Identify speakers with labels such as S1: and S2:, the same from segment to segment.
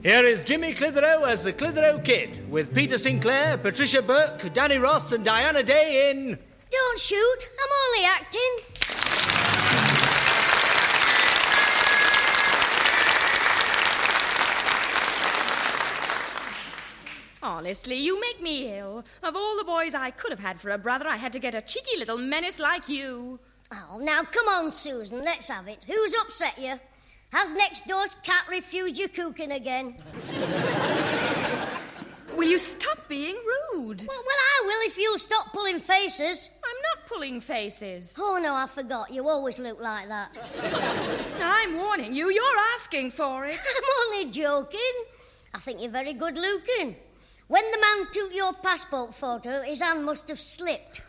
S1: Here is Jimmy Clitheroe as the Clitheroe Kid, with Peter Sinclair, Patricia Burke, Danny Ross and Diana Day in...
S2: Don't shoot, I'm only acting.
S3: Honestly, you make me ill. Of all the boys I could have had for a brother, I had to get a cheeky little menace like you.
S2: Oh, now come on, Susan, let's have it. Who's upset you? Has next door's cat refused your cooking again?
S3: Will you stop being rude?
S2: Well, I will if you'll stop pulling faces.
S3: I'm not pulling faces.
S2: Oh, no, I forgot. You always look like that.
S3: I'm warning you, you're asking for it.
S2: I'm only joking. I think you're very good looking. When the man took your passport photo, his hand must have slipped.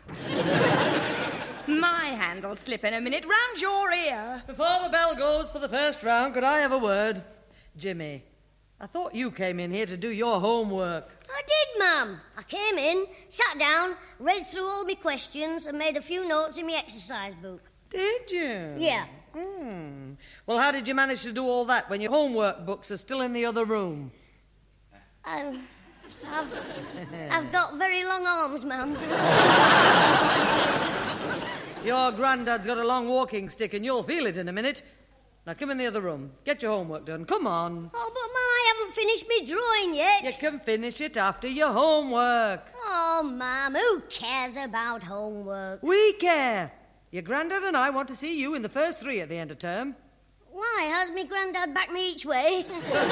S3: My hand'll slip in a minute round your ear.
S4: Before the bell goes for the first round, could I have a word? Jimmy, I thought you came in here to do your homework.
S2: I did, ma'am. I came in, sat down, read through all my questions and made a few notes in my exercise book.
S4: Did you?
S2: Yeah.
S4: Well, how did you manage to do all that when your homework books are still in the other room?
S2: I've got very long arms, ma'am.
S4: Your granddad's got a long walking stick and you'll feel it in a minute. Now come in the other room. Get your homework done. Come on.
S2: Oh, but, Mum, I haven't finished my drawing yet.
S4: You can finish it after your homework.
S2: Oh, Mum, who cares about homework?
S4: We care. Your granddad and I want to see you in the first 3 at the end of term.
S2: Why? Has me granddad backed me each way?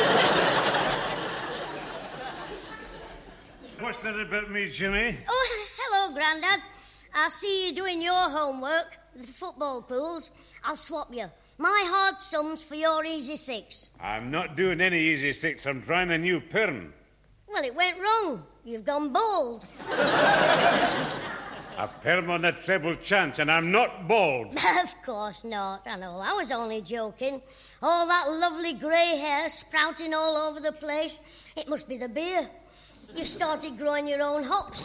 S5: What's that about me, Jimmy?
S2: Oh, hello, Grandad. I see you doing your homework, the football pools. I'll swap you. My hard sums for your easy 6.
S5: I'm not doing any easy 6. I'm trying a new perm.
S2: Well, it went wrong. You've gone bald.
S5: A perm on a treble chance, and I'm not bald.
S2: Of course not. I know. I was only joking. All that lovely grey hair sprouting all over the place. It must be the beer. You've started growing your own hops.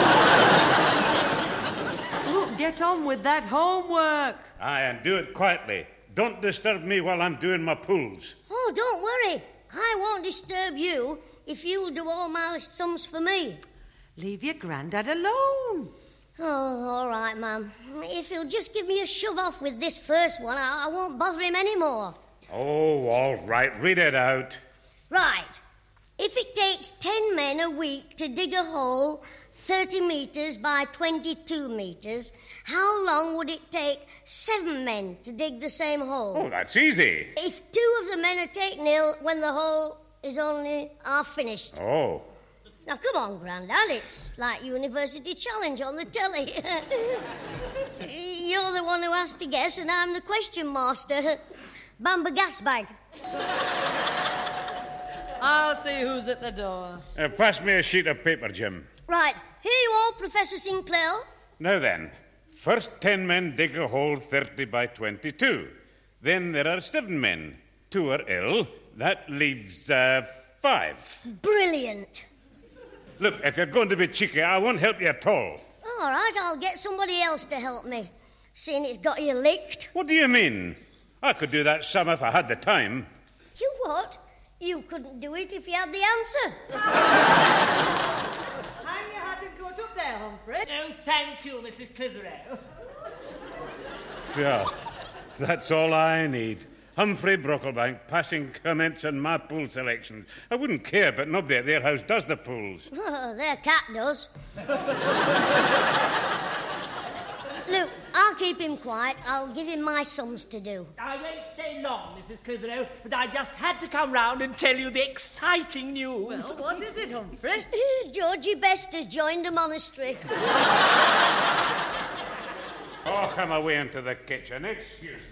S4: Look, get on with that homework.
S5: Aye, and do it quietly. Don't disturb me while I'm doing my pulls.
S2: Oh, don't worry. I won't disturb you if you'll do all my sums for me.
S4: Leave your granddad alone.
S2: Oh, all right, Ma'am. If he'll just give me a shove off with this first one, I won't bother him anymore.
S5: Oh, all right. Read it out.
S2: Right. If it takes 10 men a week to dig a hole 30 metres by 22 metres, how long would it take 7 men to dig the same hole?
S5: Oh, that's easy.
S2: If 2 of the men are taken ill when the hole is only half finished.
S5: Oh.
S2: Now, come on, Grandad. It's like University Challenge on the telly. You're the one who has to guess, and I'm the question master. Bamba gas bag.
S4: I'll see who's at the door.
S5: Pass me a sheet of paper, Jim.
S2: Right. Here you are, Professor Sinclair.
S5: Now then, first 10 men dig a hole 30 by 22. Then there are 7 men. 2 are ill. That leaves 5.
S2: Brilliant.
S5: Look, if you're going to be cheeky, I won't help you at all.
S2: All right, I'll get somebody else to help me, seeing it's got you licked.
S5: What do you mean? I could do that sum if I had the time.
S2: You what? You couldn't do it if you had the answer.
S4: Hang your hat and coat up there, Humphrey.
S1: Oh, thank you, Mrs. Clitheroe.
S5: Yeah, that's all I need. Humphrey Brocklebank passing comments on my pool selections. I wouldn't care, but nobody at their house does the pools.
S2: Oh, their cat does. Look, I'll keep him quiet. I'll give him my sums to do.
S1: I won't stay long, Mrs. Clitheroe, but I just had to come round and tell you the exciting news.
S4: Well, what is it, Humphrey?
S2: Georgie Best has joined a monastery.
S5: Oh, come away into the kitchen. Excuse me.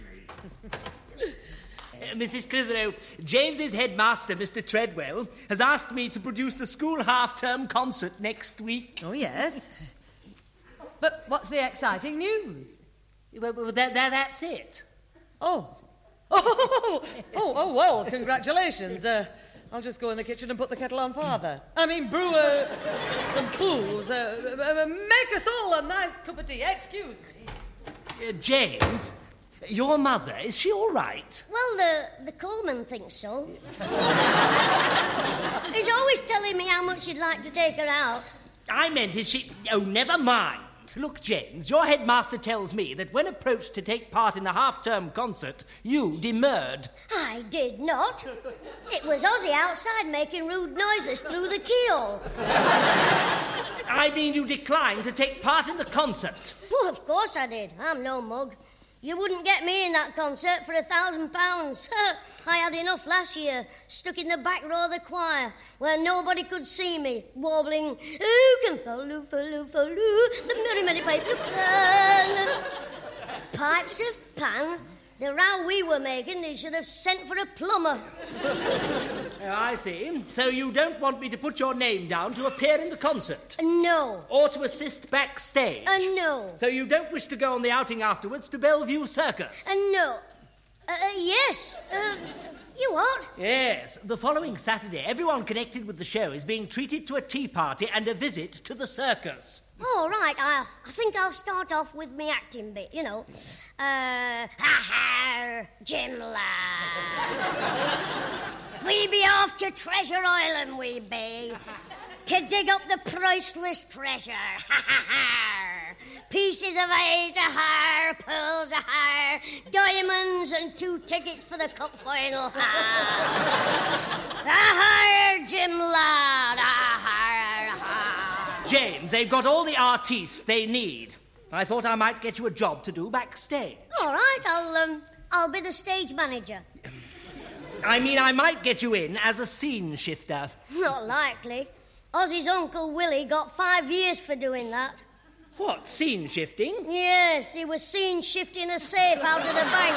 S1: Mrs. Clitheroe, James's headmaster, Mr. Treadwell, has asked me to produce the school half-term concert next week.
S4: Oh, yes. But what's the exciting news?
S1: Well, that's it.
S4: Oh, well, congratulations. I'll just go in the kitchen and put the kettle on father. I mean, brew some pools. Make us all a nice cup of tea. Excuse me.
S1: James, Your mother, is she all right?
S2: Well, the Coleman thinks so. He's always telling me how much he'd like to take her out.
S1: I meant, is she... Oh, never mind. Look, James, your headmaster tells me that when approached to take part in the half-term concert, you demurred.
S2: I did not. It was Ozzy outside making rude noises through the keyhole.
S1: I mean, you declined to take part in the concert.
S2: Oh, of course I did. I'm no mug. You wouldn't get me in that concert for £1,000. I had enough last year, stuck in the back row of the choir, where nobody could see me, warbling, "Who can follow, the merry pipes of Pan." Pipes of Pan? The row we were making, they should have sent for a plumber.
S1: Oh, I see. So you don't want me to put your name down to appear in the concert?
S2: No.
S1: Or to assist backstage?
S2: No.
S1: So you don't wish to go on the outing afterwards to Bellevue Circus?
S2: No. Yes. You what?
S1: Yes. The following Saturday, everyone connected with the show is being treated to a tea party and a visit to the circus.
S2: Oh, right. I think I'll start off with me acting bit, you know. Ha-ha, Jim lad. We be off to Treasure Island, we be, to dig up the priceless treasure. Ha-ha-ha. Pieces of eight, a-ha, pearls, a-ha, diamonds and 2 tickets for the cup final. Ha-ha, Jim lad, ha-ha.
S1: James, they've got all the artistes they need. I thought I might get you a job to do backstage.
S2: All right, I'll be the stage manager.
S1: I mean, I might get you in as a scene shifter.
S2: Not likely. Ozzy's Uncle Willie got 5 years for doing that.
S1: What, scene shifting?
S2: Yes, he was seen shifting a safe out of the bank.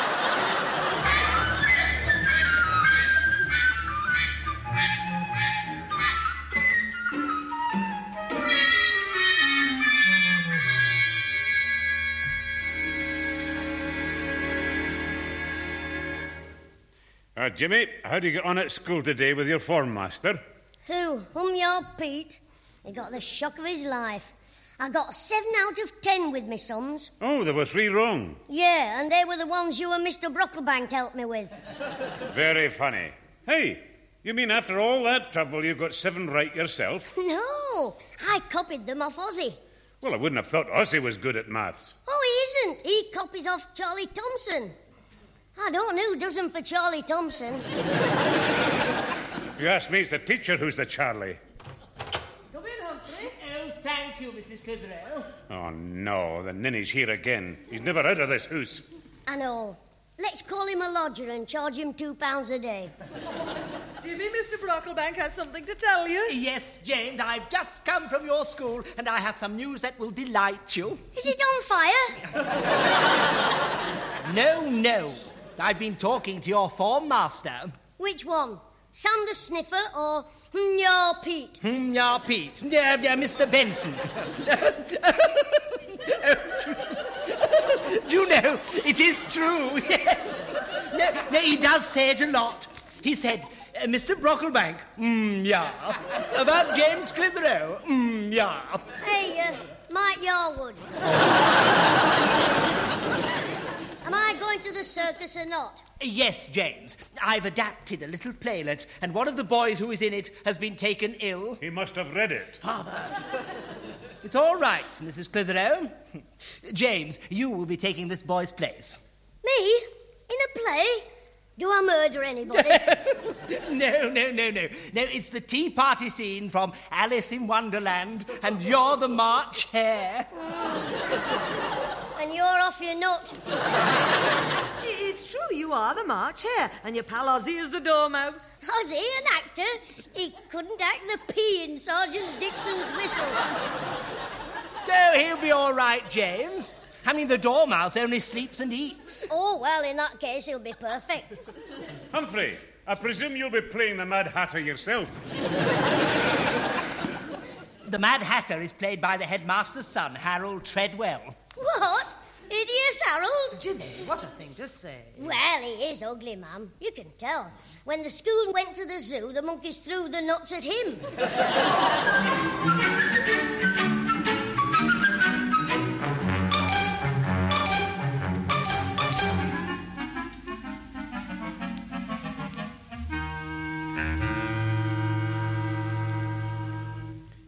S5: Jimmy, how do you get on at school today with your form master?
S2: Who? Your Pete? He got the shock of his life. I got 7 out of 10 with me sums.
S5: Oh, there were 3 wrong.
S2: Yeah, and they were the ones you and Mr. Brocklebank helped me with.
S5: Very funny. Hey, you mean after all that trouble you got 7 right yourself?
S2: No, I copied them off Ozzy.
S5: Well, I wouldn't have thought Ozzy was good at maths.
S2: Oh, he isn't. He copies off Charlie Thompson. I don't know who does 'em for Charlie Thompson.
S5: If you ask me, it's the teacher who's the Charlie.
S4: Come in, Humphrey.
S1: Oh, thank you, Mrs. Clitheroe.
S5: Oh, no, the ninny's here again. He's never out of this house.
S2: I know. Let's call him a lodger and charge him £2 a day.
S4: Jimmy, Mr. Brocklebank has something to tell you.
S1: Yes, James, I've just come from your school and I have some news that will delight you.
S2: Is it on fire?
S1: No. I've been talking to your form master.
S2: Which one? Sam the Sniffer or your Pete?
S1: Your Pete. Mr. Benson. Do you know, it is true, yes. No, he does say it a lot. He said, Mr. Brocklebank, yeah. About James Clitheroe, yeah.
S2: Hey, Mike Yarwood. Am I going to the circus or not?
S1: Yes, James. I've adapted a little playlet, and one of the boys who is in it has been taken ill.
S5: He must have read it.
S1: Father. It's all right, Mrs. Clitheroe. James, you will be taking this boy's place.
S2: Me? In a play? Do I murder anybody?
S1: No. No, it's the tea party scene from Alice in Wonderland, and you're the March Hare.
S2: And you're off your nut.
S4: It's true, you are the March Hare, and your pal Ozzy is the Dormouse.
S2: Ozzy, an actor? He couldn't act the P in Sergeant Dixon's whistle.
S1: No, he'll be all right, James. I mean, the Dormouse only sleeps and eats.
S2: Oh, well, in that case, he'll be perfect.
S5: Humphrey, I presume you'll be playing the Mad Hatter yourself.
S1: The Mad Hatter is played by the headmaster's son, Harold Treadwell.
S2: What? Hideous Harold?
S4: Jimmy, what a thing to say.
S2: Well, he is ugly, ma'am. You can tell. When the school went to the zoo, the monkeys threw the nuts at him.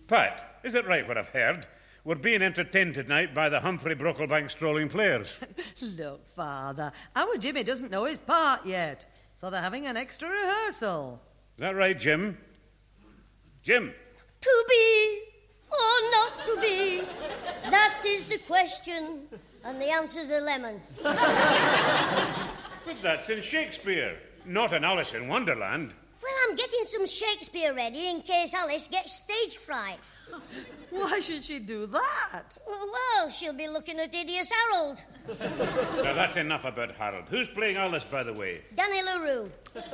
S5: Pat, is it right what I've heard? We're being entertained tonight by the Humphrey Brocklebank Strolling Players.
S4: Look, Father, our Jimmy doesn't know his part yet, so they're having an extra rehearsal.
S5: Is that right, Jim? Jim?
S2: To be or not to be? That is the question, and the answer's a lemon.
S5: But that's in Shakespeare, not in Alice in Wonderland.
S2: Well, I'm getting some Shakespeare ready in case Alice gets stage fright.
S4: Why should she do that?
S2: Well, she'll be looking at Hideous Harold.
S5: Now, that's enough about Harold. Who's playing Alice, by the way?
S2: Danny LaRue.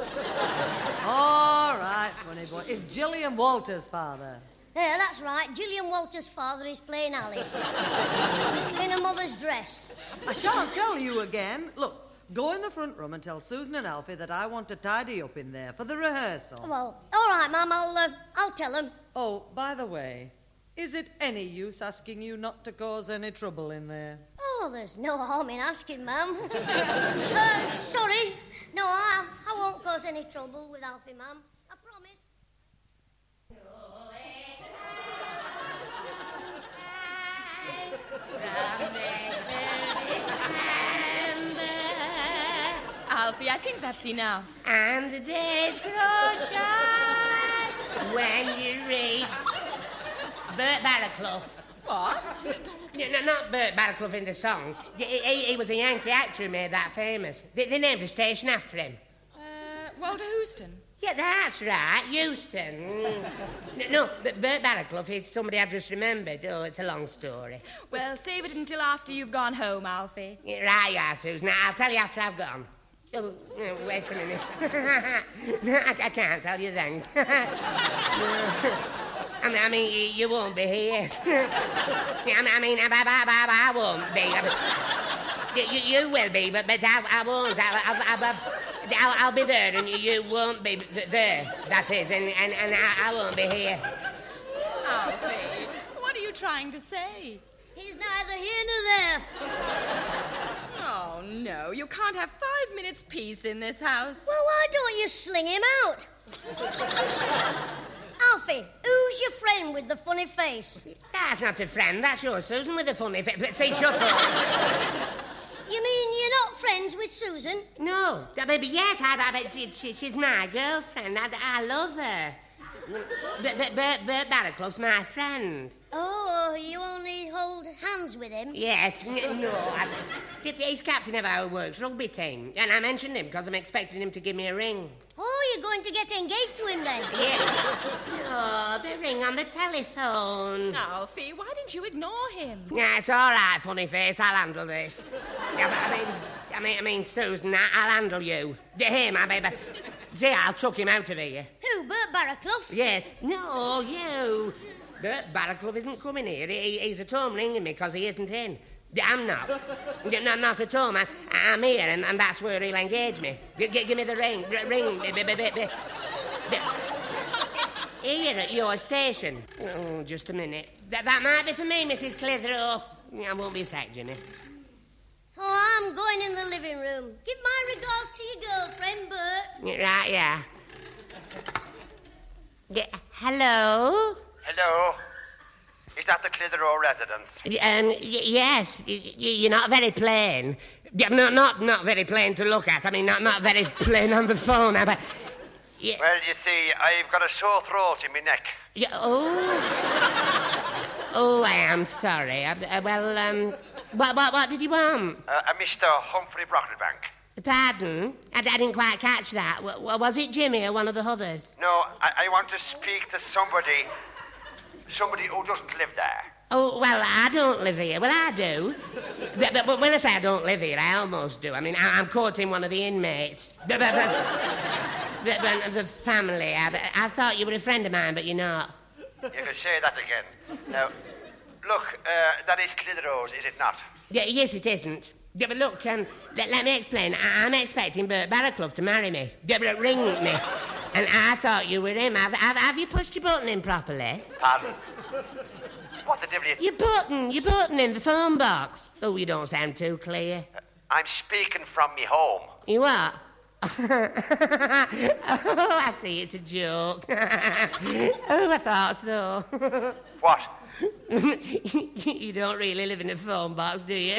S4: All right, funny boy. It's Gillian Walters, Father.
S2: Yeah, that's right. Gillian Walters' father is playing Alice. In a mother's dress.
S4: I shan't tell you again. Look, go in the front room and tell Susan and Alfie that I want to tidy up in there for the rehearsal.
S2: Well, all right, Mum, I'll tell them.
S4: Oh, by the way, is it any use asking you not to cause any trouble in there?
S2: Oh, there's no harm in asking, Mum. Sorry. No, I won't cause any trouble with Alfie, Mum. I promise.
S3: Alfie, I think that's enough.
S6: And the days grow short when you reach Burt Barraclough.
S3: What?
S6: No, not Burt Barraclough in the song. He was a Yankee actor who made that famous. They named a station after him.
S3: Walter Houston.
S6: Yeah, that's right, Euston. No, but Burt Barraclough is somebody I've just remembered. Oh, it's a long story.
S3: Well, save it until after you've gone home, Alfie.
S6: Right, yeah, Susan. I'll tell you after I've gone. Oh, no, wait a minute. No, I can't tell you then. I mean, you won't be here. I won't be. You will be, but I won't. I'll be there, and you won't be there. That is, and I won't be here.
S3: Alfie, what are you trying to say?
S2: He's neither here nor there.
S3: Oh, no, you can't have 5 minutes peace in this house.
S2: Well, why don't you sling him out? Alfie, who's your friend with the funny face?
S6: That's not a friend. That's your Susan with the funny face. Shut up.
S2: You mean you're not friends with Susan?
S6: No. Maybe yes. She's my girlfriend. I love her. Burt Barraclough's my friend.
S2: Oh, you only hold hands with him?
S6: Yes, no. He's captain of our works rugby team, and I mentioned him because I'm expecting him to give me a ring.
S2: Oh, you're going to get engaged to him then?
S6: Yeah. Oh, the ring on the telephone.
S3: Alfie, why didn't you ignore him?
S6: Yeah, it's all right, funny face. I'll handle this. Yeah, but I mean, Susan, I'll handle you. Him, but... See, I'll chuck him out of here.
S2: Who, Burt Barraclough?
S6: Yes. No, you. Burt Barraclough isn't coming here. He's at home ringing me because he isn't in. I'm not. Not at home. I'm here, and that's where he'll engage me. Give me the ring. Ring. Here at your station. Oh, just a minute. That might be for me, Mrs. Clitheroe. I won't be sacked, Jimmy.
S2: Oh, I'm going in the living room. Give my regards to your girlfriend, Bert.
S6: Right, yeah. Hello?
S7: Hello? Is that the Clitheroe residence?
S6: Yes. You're not very plain. Not very plain to look at. I mean, not very plain on the phone. But, yeah.
S7: Well, you see, I've got a sore throat in my neck.
S6: Yeah, oh, I am sorry. What did you want?
S7: Mr. Humphrey Brocklebank.
S6: Pardon? I didn't quite catch that. Was it Jimmy or one of the others?
S7: No, I want to speak to somebody who doesn't live there.
S6: Oh, well, I don't live here. Well, I do. But when I say I don't live here, I almost do. I mean, I'm courting one of the inmates. The family. I thought you were a friend of mine, but you're not.
S7: You can say that again. Now, look, that is Clitheroe's, is it not?
S6: Yes, it isn't. Yeah, but look, let me explain. I'm expecting Burt Barraclough to marry me. Ring me. And I thought you were him. Have you pushed your button in properly?
S7: Pardon? What the devil
S6: Your button in the phone box. Oh, you don't sound too clear.
S7: I'm speaking from me home.
S6: You are? Oh, I see, it's a joke. Oh, I thought so.
S7: What?
S6: You don't really live in a phone box, do you?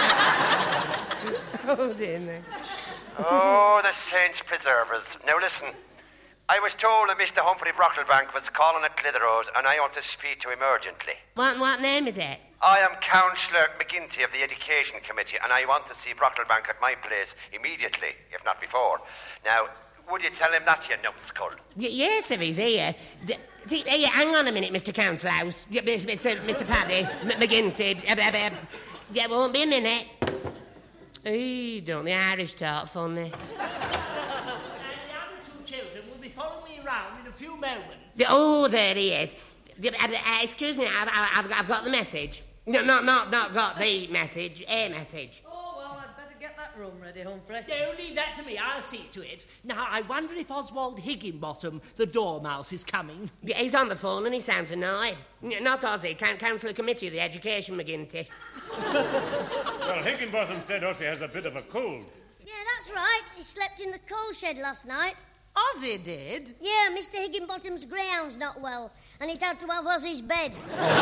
S6: Oh, dear me.
S7: Oh, the saints preserve us. Now listen, I was told that Mr. Humphrey Brocklebank was calling at Clitheroe's and I want to speak to him urgently.
S6: What name is it?
S7: I am Councillor McGinty of the Education Committee and I want to see Brocklebank at my place immediately, if not before. Now, would you tell him that, you numbskull?
S6: Yes, if he's here. Hey, hang on a minute, Mr. Councilhouse. Mr. Paddy, McGinty. Yeah, won't be a minute. Hey, don't the Irish talk funny?
S1: And the other two children will be following me around in a few moments.
S6: Oh, there he is. Excuse me, I've got the message. No, not got the message, a message.
S4: Oh, well, I'd better get that room ready, Humphrey.
S1: No, leave that to me. I'll see to it. Now, I wonder if Oswald Higginbottom, the dormouse, is coming.
S6: Yeah, he's on the phone and he sounds annoyed. Not Ozzy, Councillor Committee of the Education, McGinty.
S5: Well, Higginbottom said Ossie has a bit of a cold.
S2: Yeah, that's right. He slept in the coal shed last night.
S4: Ozzy did?
S2: Yeah, Mr. Higginbottom's greyhound's not well, and he'd had to have Ozzy's bed.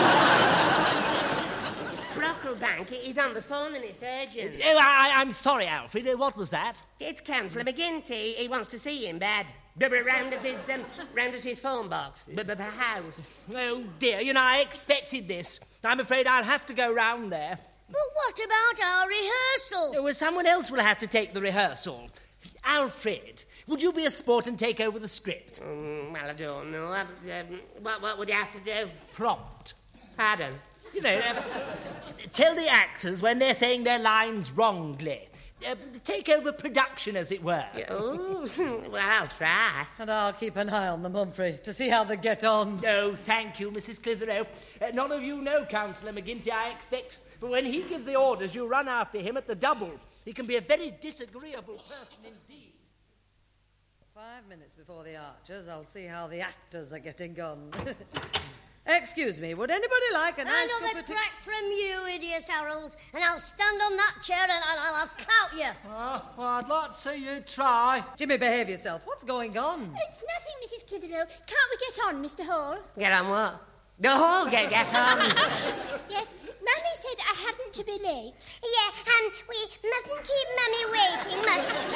S6: Brocklebank, he's on the phone and it's urgent.
S1: Oh, I'm sorry, Alfred. What was that?
S6: It's Councillor McGinty. He wants to see you in bed. Round at his phone box. House.
S1: Oh, dear. You know, I expected this. I'm afraid I'll have to go round there.
S2: But what about our rehearsal?
S1: Well, someone else will have to take the rehearsal. Alfred, would you be a sport and take over the script?
S6: Well, I don't know. What would you have to do?
S1: Prompt.
S6: Pardon?
S1: You know, tell the actors when they're saying their lines wrongly. Take over production, as it were.
S6: Oh, well, I'll try.
S4: And I'll keep an eye on them, Humphrey, to see how they get on.
S1: Oh, thank you, Mrs. Clitheroe. None of you know Councillor McGinty, I expect. But when he gives the orders, you run after him at the double. He can be a very disagreeable person indeed.
S4: 5 minutes before the Archers, I'll see how the actors are getting on. Excuse me, would anybody like a nice cup
S2: Another
S4: of tea?
S2: crack from you, Idiot Harold, and I'll stand on that chair and I'll clout you.
S1: Well, I'd like to see you try.
S4: Jimmy, behave yourself. What's going on?
S8: It's nothing, Mrs. Clitheroe. Can't we get on, Mr. Hall?
S6: Get on what? The Hall, get on.
S8: Yes, Mummy said I hadn't to be late.
S2: Yeah, and we mustn't keep Mummy waiting, must we?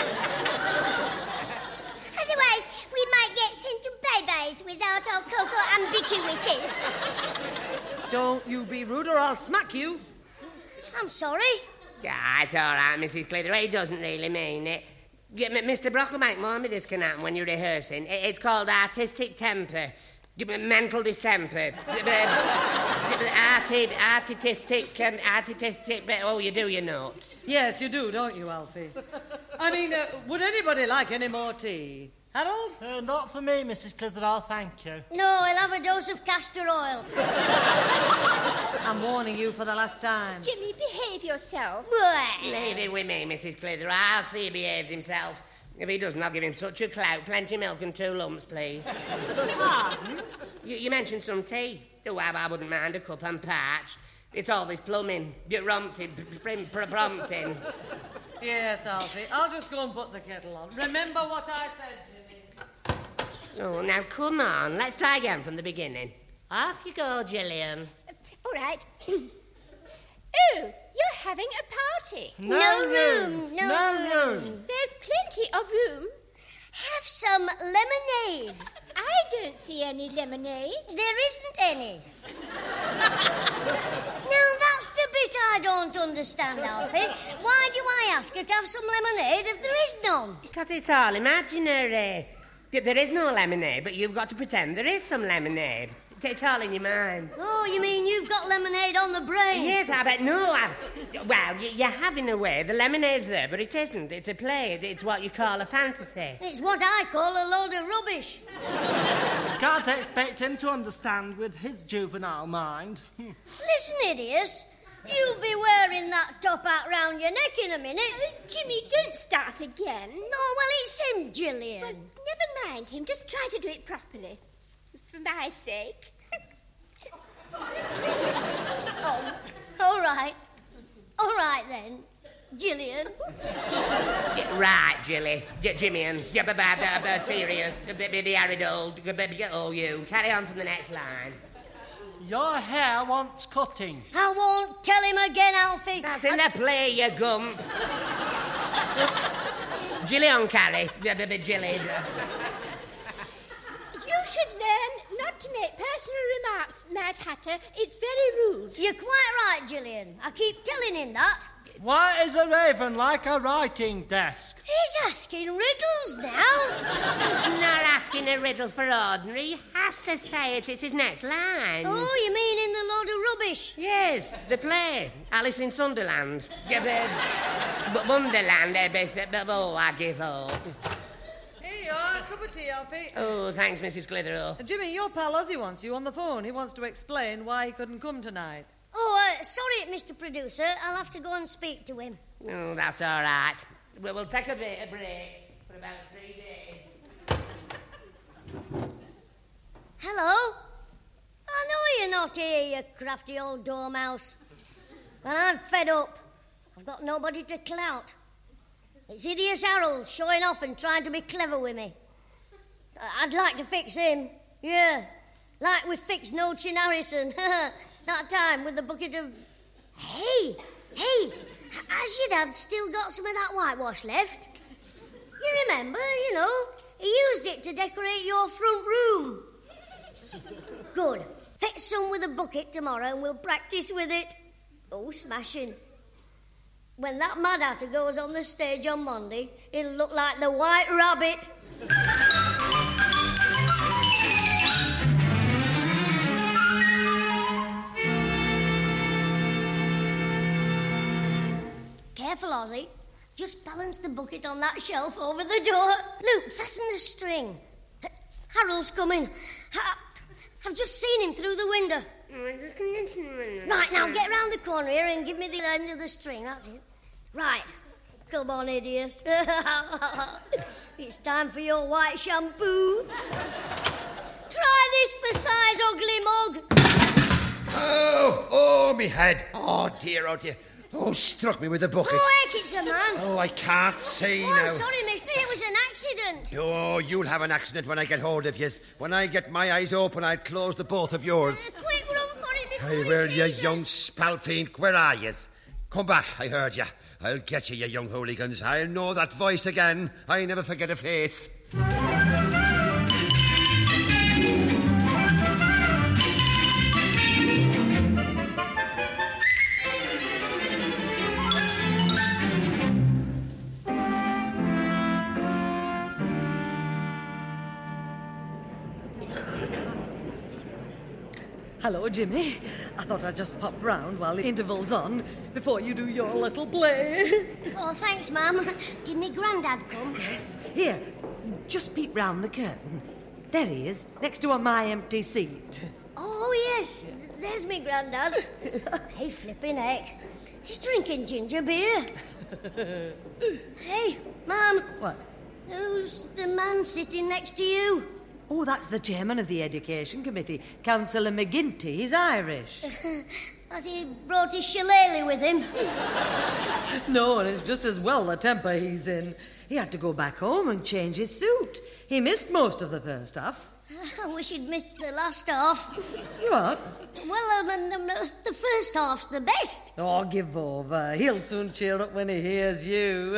S2: Otherwise, we might get sent to bye-byes without our cocoa and bicky wickies.
S4: Don't you be rude or I'll smack you.
S2: I'm sorry.
S6: Yeah, it's all right, Mrs. Clitheroe. He doesn't really mean it. Yeah, Mr. Brocklebank warned me this can happen when you're rehearsing. It's called artistic temper. Mental distemper. Artistic. Oh, you do your notes.
S4: Yes, you do, don't you, Alfie? I mean, would anybody like any more tea? Harold?
S1: Not for me, Mrs. Clitheroe, thank you.
S2: No, I'll have a dose of castor oil.
S4: I'm warning you for the last time.
S8: Jimmy, behave yourself.
S6: Leave it with me, Mrs. Clitheroe. I'll see he behaves himself. If he doesn't, I'll give him such a clout. Plenty of milk and 2 lumps, please.
S4: Pardon?
S6: You mentioned some tea. Oh, I wouldn't mind a cup. I'm parched. It's all this plumbing. Prompting.
S4: Yes, Alfie. I'll just go and put the kettle on. Remember what I said, Jimmy.
S6: Oh, now come on. Let's try again from the beginning. Off you go, Gillian.
S8: All right. Oh, you're having a party.
S2: No room.
S8: There's plenty of room.
S2: Have some lemonade.
S8: I don't see any lemonade.
S2: There isn't any. Now, that's the bit I don't understand, Alfie. Why do I ask her to have some lemonade if there is none?
S6: Because it's all imaginary. There is no lemonade, but you've got to pretend there is some lemonade. It's all in your mind.
S2: Oh, you mean you've got lemonade on the brain?
S6: Yes, I bet. No, well, you have in a way. The lemonade's there, but it isn't. It's a play. It's what you call a fantasy.
S2: It's what I call a load of rubbish.
S1: Can't expect him to understand with his juvenile mind.
S2: Listen, idiot. You'll be wearing that top hat round your neck in a minute.
S8: Jimmy, don't start again.
S2: No, well, it's him, Gillian.
S8: Well, never mind him. Just try to do it properly. For my sake.
S2: Oh, all right. All right, then. Gillian.
S6: Right, Jilly. Jimmy and Tyrion, the Aridold. Oh, you. Carry on from the next line.
S1: Your hair wants cutting.
S2: I won't tell him again, Alfie.
S6: That's in the play, you gump. Gillian, Carrie. Jilly.
S8: You should learn not to make personal remarks, Mad Hatter. It's very rude.
S2: You're quite right, Gillian. I keep telling him that.
S1: Why is a raven like a writing desk?
S2: He's asking riddles now.
S6: Not asking a riddle for ordinary. He has to say it. It's his next line.
S2: Oh, you mean in the load of rubbish?
S6: Yes, the play. Alice in Sunderland. But Wonderland, oh, I give up.
S4: Here you are, cup of tea, Alfie.
S6: Oh, thanks, Mrs. Clitheroe.
S4: Jimmy, your pal Ozzy wants you on the phone. He wants to explain why he couldn't come tonight.
S2: Oh, sorry, Mr. Producer. I'll have to go and speak to him.
S6: Oh, that's all right. We'll take a break for about 3 days.
S2: Hello? I know you're not here, you crafty old dormouse. But I'm fed up. I've got nobody to clout. It's Hideous Harold showing off and trying to be clever with me. I'd like to fix him. Yeah, like we fixed No Chin Harrison. That time with the bucket of... Hey, has your dad still got some of that whitewash left? You remember, he used it to decorate your front room. Good. Fetch some with a bucket tomorrow and we'll practice with it. Oh, smashing. When that Mad Hatter goes on the stage on Monday, it'll look like the White Rabbit. Careful, Ozzy. Just balance the bucket on that shelf over the door. Luke, fasten the string. Harold's coming. I've just seen him through the window. Right, now get round the corner here and give me the end of the string. That's it. Right. Come on, idiot. It's time for your white shampoo. Try this for size, ugly mug.
S9: Oh, me head. Oh, dear. Oh, struck me with a bucket.
S2: Oh, heck, it's a man.
S9: Oh, I can't see
S2: Oh,
S9: now.
S2: I'm sorry, mister. It was an accident.
S9: Oh, you'll have an accident when I get hold of yous. When I get my eyes open, I'll close the both of yours.
S2: Quick, run for it before
S9: Hey,
S2: he
S9: where you
S2: sees us.
S9: young spalpeen? Where are yous? Come back, I heard you. I'll get you young hooligans. I'll know that voice again. I never forget a face.
S4: Hello, Jimmy. I thought I'd just pop round while the interval's on before you do your little play.
S2: Oh, thanks, Mum. Did me grandad come?
S4: Yes. Here, just peep round the curtain. There he is, next to my empty seat.
S2: Oh, yes. There's me grandad. Hey, flipping heck. He's drinking ginger beer. Hey, Mum.
S4: What?
S2: Who's the man sitting next to you?
S4: Oh, that's the chairman of the Education Committee, Councillor McGinty. He's Irish.
S2: Has he brought his shillelagh with him?
S4: No, and it's just as well the temper he's in. He had to go back home and change his suit. He missed most of the first half.
S2: I wish he'd missed the last half.
S4: You what?
S2: Well, the first half's the best.
S4: Oh, give over. He'll soon cheer up when he hears you.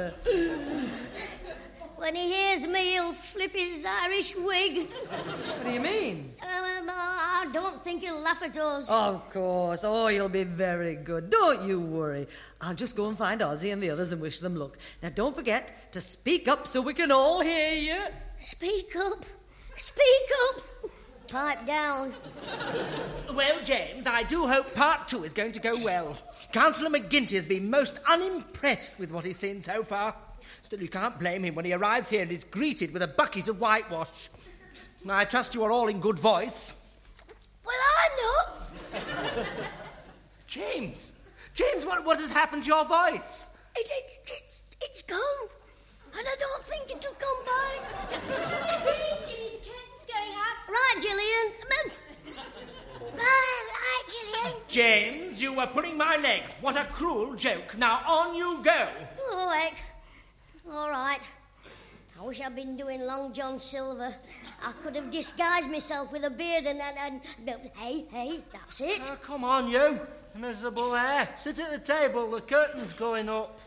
S2: When he hears me, he'll flip his Irish wig.
S4: What do you mean?
S2: I don't think he'll laugh at us.
S4: Of course. Oh, you'll be very good. Don't you worry. I'll just go and find Ozzy and the others and wish them luck. Now, don't forget to speak up so we can all hear you.
S2: Speak up. Speak up. Pipe down.
S1: Well, James, I do hope part 2 is going to go well. Councillor McGinty has been most unimpressed with what he's seen so far. Still, you can't blame him when he arrives here and is greeted with a bucket of whitewash. I trust you are all in good voice.
S2: Well, I'm not.
S1: James, what has happened to your voice?
S2: It's gone. And I don't think it'll come back.
S8: Hurry, Jimmy, the curtain's going up.
S2: Right, Gillian. Right, Gillian.
S1: James, you were pulling my leg. What a cruel joke. Now, on you go.
S2: Oh, heck. All right. I wish I'd been doing Long John Silver. I could have disguised myself with a beard and hey, that's it.
S1: Oh, come on, you. Miserable air. Sit at the table. The curtain's going up.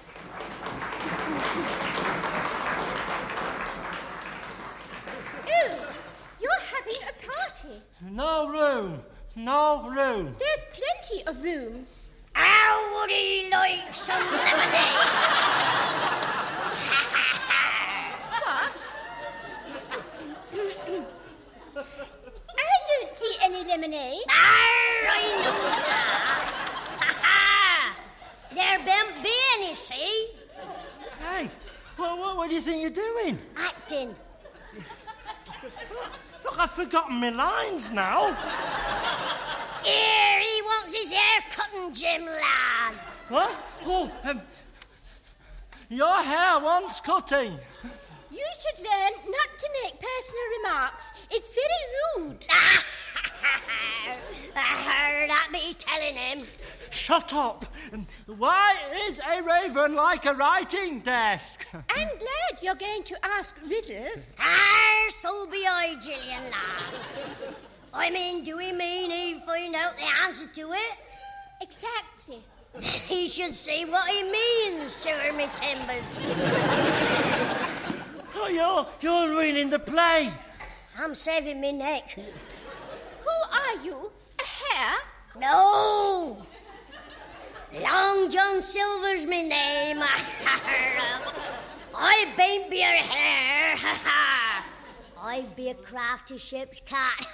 S8: Oh, you're having a party.
S1: No room. No room.
S8: There's plenty of room.
S2: How would he like some lemonade?
S8: I don't see any lemonade.
S2: I know that. There won't be any, see?
S1: Hey, what do you think you're doing?
S2: Acting.
S1: Look, I've forgotten my lines now.
S2: Here, he wants his hair cutting, Jim, lad.
S1: What? Oh, your hair wants cutting.
S8: You should learn not to make personal remarks. It's very rude.
S2: That be telling him.
S1: Shut up. Why is a raven like a writing desk?
S8: I'm glad you're going to ask riddles.
S2: So be I, Gillian, lad. I mean, do we mean he'd find out the answer to it?
S8: Exactly.
S2: He should see what he means, shiver me timbers.
S1: Oh, you're ruining the play.
S2: I'm saving me neck.
S8: Who are you? A hare?
S2: No! Long John Silver's me name. I bain't be a hare. I be a crafty ship's cat.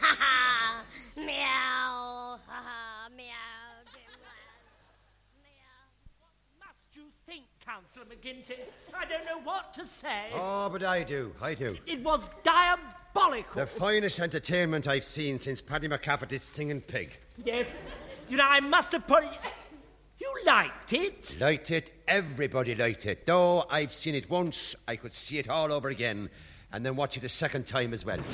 S2: Meow. Meow, Jim lad. Meow.
S1: What must you think, Councillor McGinty? I don't know what to say.
S9: Oh, but I do.
S1: It was diabolical.
S9: The finest entertainment I've seen since Paddy McCafferty's Singing Pig.
S1: Yes. You know, I must have put it... You liked it?
S9: Liked it. Everybody liked it. Though I've seen it once, I could see it all over again and then watch it a second time as well.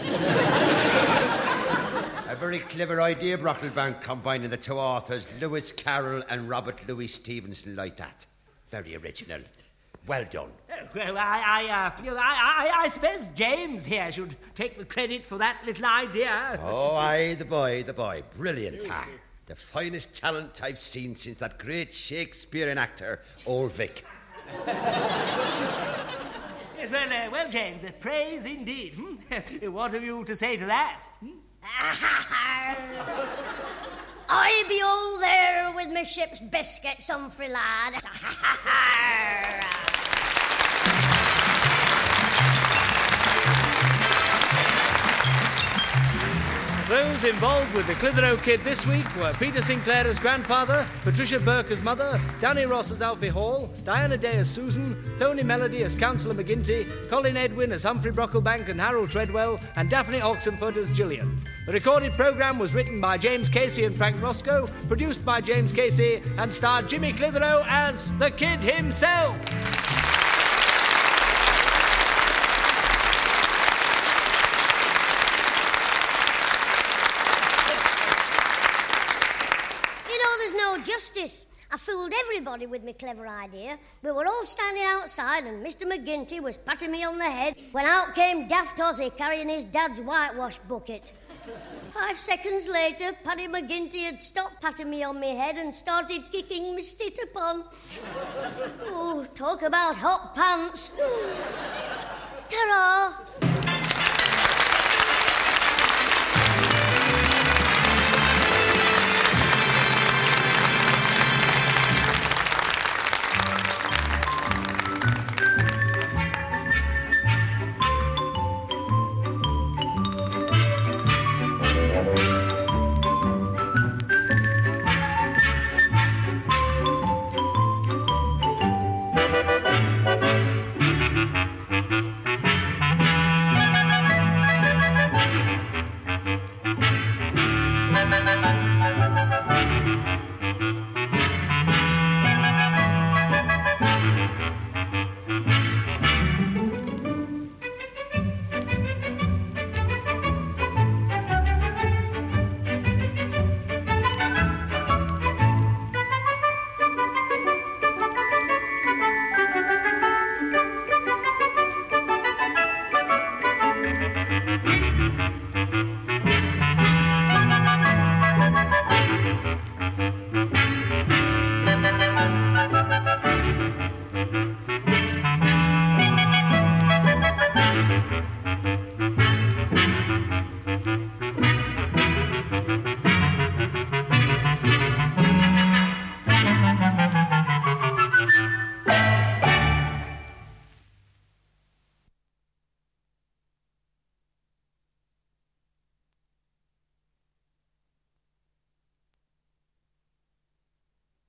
S9: A very clever idea, Brocklebank, combining the two authors, Lewis Carroll and Robert Louis Stevenson, like that. Very original. Well done.
S1: Well, I suppose James here should take the credit for that little idea.
S9: Oh, aye, the boy. Brilliant, huh? The finest talent I've seen since that great Shakespearean actor, Old Vic.
S1: Yes, well, James, praise indeed. What have you to say to that?
S2: I be all there with my ship's biscuits, Humphrey lad.
S10: Those involved with the Clitheroe Kid this week were Peter Sinclair as grandfather, Patricia Burke as mother, Danny Ross as Alfie Hall, Diana Day as Susan, Tony Melody as Councillor McGinty, Colin Edwin as Humphrey Brocklebank and Harold Treadwell, and Daphne Oxenford as Gillian. The recorded programme was written by James Casey and Frank Roscoe, produced by James Casey, and starred Jimmy Clitheroe as the Kid himself.
S2: Justice. I fooled everybody with my clever idea. We were all standing outside and Mr. McGinty was patting me on the head when out came Daft Ozzie carrying his dad's whitewash bucket. 5 seconds later, Paddy McGinty had stopped patting me on my head and started kicking me stit upon. Oh, talk about hot pants. Ta-ra!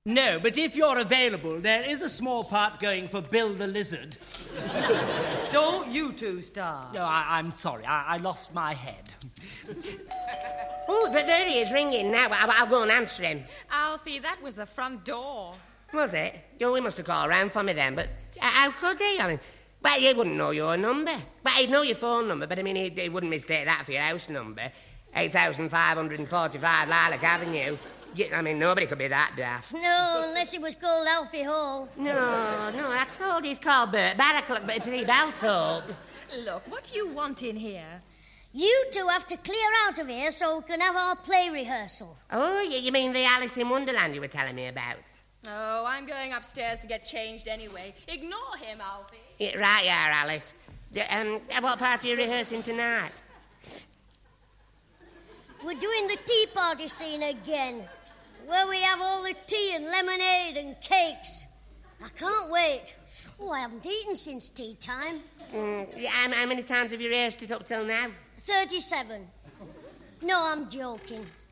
S1: No, but if you're available, there is a small part going for Bill the Lizard.
S4: Don't you two start.
S1: No, I'm sorry. I lost my head.
S6: Oh, there he is ringing now. I'll go and answer him.
S3: Alfie, that was the front door.
S6: Was it? Oh, he must have called round for me then, but how could he? I mean, well, he wouldn't know your number. Well, he'd know your phone number, but I mean, he wouldn't mistake that for your house number. 8545 Lilac Avenue. I mean, nobody could be that daft.
S2: No, unless he was called Alfie Hall.
S6: No, I told you he's called Bert Barracle, but it's Balthope.
S3: Look, what do you want in here?
S2: You two have to clear out of here so we can have our play rehearsal.
S6: Oh, you mean the Alice in Wonderland you were telling me about?
S3: Oh, I'm going upstairs to get changed anyway. Ignore him, Alfie.
S6: Yeah, right, yeah, Alice. What part are you rehearsing tonight?
S2: We're doing the tea party scene again, where we have all the tea and lemonade and cakes. I can't wait. Oh, I haven't eaten since tea time.
S6: How many times have you rehearsed it up till now?
S2: 37. No, I'm joking.